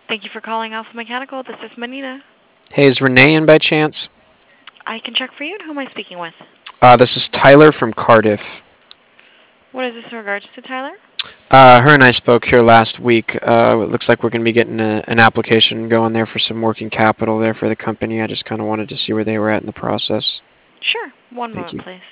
Thank you for calling Alpha Mechanical. This is Manita. Hey, is Renee in by chance? I can check for you. Who am I speaking with? This is Tyler from Cardiff. What is this in regards to, Tyler? Her and I spoke here last week. It looks like we're going to be getting an application going there for some working capital there for the company. I just kind of wanted to see where they were at in the process. Sure. One Thank moment, you. please.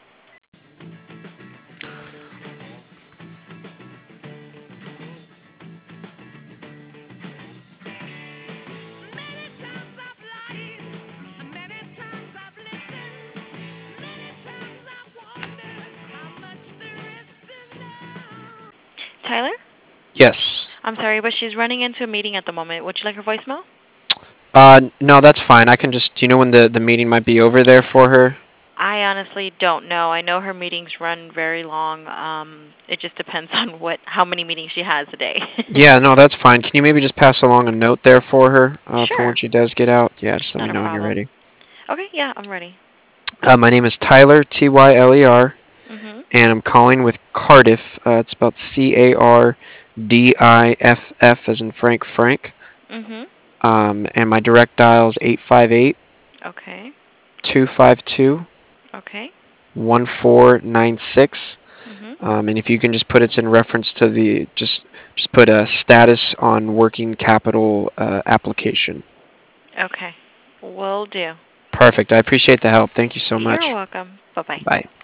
Tyler? Yes. I'm sorry, but she's running into a meeting at the moment. Would you like her voicemail? No, that's fine. I can just. Do you know when the meeting might be over there for her? I honestly don't know. I know her meetings run very long. It just depends on how many meetings she has a day. Yeah, no, that's fine. Can you maybe just pass along a note there for her for when Sure. she does get out? Yeah, just let me Not a know when you're problem. ready. Okay, yeah, I'm ready. My name is Tyler, Tyler, Mhm. and I'm calling with Cardiff. It's spelled Cardiff, as in Frank. Mhm. And my direct dial is 858 Okay. 252 Okay. 1496. Mhm. And if you can just put it's in reference to the just put a status on working capital application. Okay. Will do. Perfect. I appreciate the help. Thank you so You're much. welcome. Bye-bye. Bye.